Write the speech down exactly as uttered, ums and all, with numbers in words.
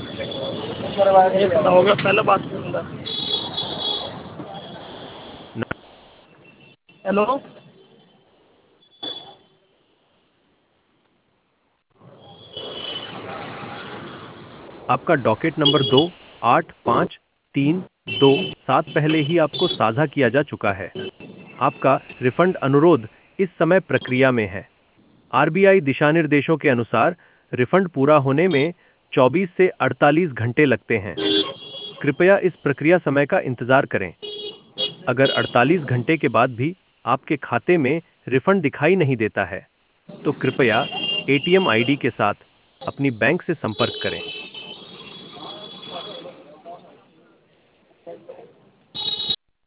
ये पता होगा पहला बात करूंगा। हेलो। आपका डॉकेट नंबर दो आठ पाँच तीन दो सात पहले ही आपको साझा किया जा चुका है। आपका रिफंड अनुरोध इस समय प्रक्रिया में है। आरबीआई दिशानिर्देशों के अनुसार रिफंड पूरा होने में चौबीस से अड़तालीस घंटे लगते हैं। कृपया इस प्रक्रिया समय का इंतजार करें। अगर अड़तालीस घंटे के बाद भी आपके खाते में रिफंड दिखाई नहीं देता है, तो कृपया एटीएम आईडी के साथ अपनी बैंक से संपर्क करें।